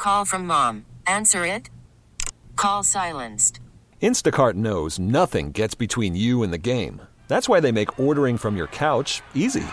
call from mom. Answer it. Call silenced. Instacart knows nothing gets between you and the game. That's why they make ordering from your couch easy.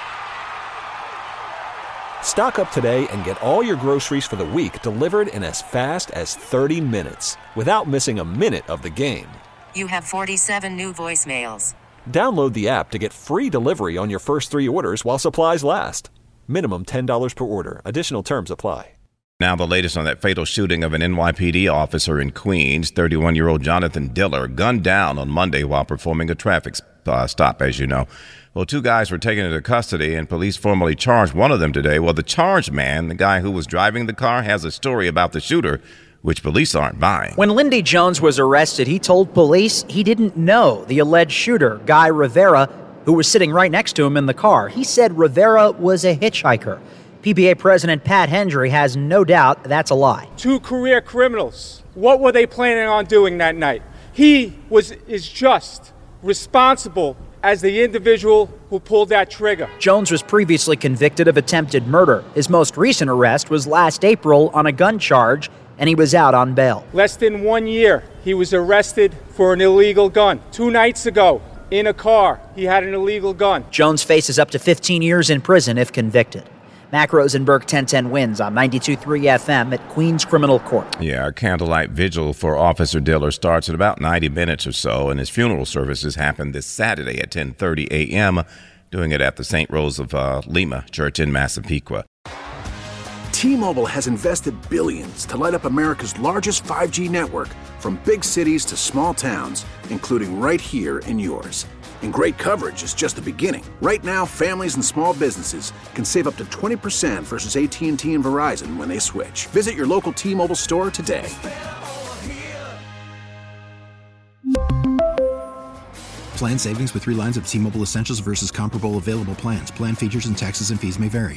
Stock up today and get all your groceries for the week delivered in as fast as 30 minutes without missing a minute of the game. You have 47 new voicemails. Download the app to get free delivery on your first 3 orders while supplies last. Minimum $10 per order. Additional terms apply. Now the latest on that fatal shooting of an NYPD officer in Queens. 31-year-old Jonathan Diller gunned down on Monday while performing a traffic stop, as you know. Well, 2 guys were taken into custody, and police formally charged one of them today. Well, the charged man, the guy who was driving the car, has a story about the shooter, which police aren't buying. When Lindy Jones was arrested, he told police he didn't know the alleged shooter, Guy Rivera, who was sitting right next to him in the car. He said Rivera was a hitchhiker. PBA President Pat Hendry has no doubt that's a lie. 2 career criminals. What were they planning on doing that night? He is just responsible as the individual who pulled that trigger. Jones was previously convicted of attempted murder. His most recent arrest was last April on a gun charge, and he was out on bail. Less than 1 year, he was arrested for an illegal gun. 2 nights ago, in a car, he had an illegal gun. Jones faces up to 15 years in prison if convicted. Mac Rosenberg, 1010 wins on 92.3 FM at Queens Criminal Court. Yeah, our candlelight vigil for Officer Diller starts in about 90 minutes or so, and his funeral services happen this Saturday at 10:30 a.m., doing it at the St. Rose of Lima Church in Massapequa. T-Mobile has invested billions to light up America's largest 5G network, from big cities to small towns, including right here in yours. And great coverage is just the beginning. Right now, families and small businesses can save up to 20% versus AT&T and Verizon when they switch. Visit your local T-Mobile store today. Plan savings with 3 lines of T-Mobile Essentials versus comparable available plans. Plan features and taxes and fees may vary.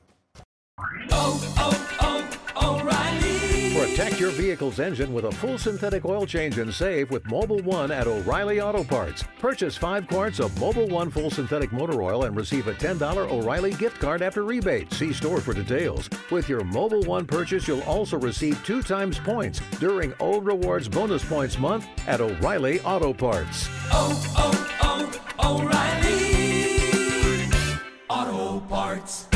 Protect your vehicle's engine with a full synthetic oil change and save with Mobil 1 at O'Reilly Auto Parts. Purchase 5 quarts of Mobil 1 full synthetic motor oil and receive a $10 O'Reilly gift card after rebate. See store for details. With your Mobil 1 purchase, you'll also receive 2 times points during O Rewards Bonus Points Month at O'Reilly Auto Parts. O'Reilly Auto Parts.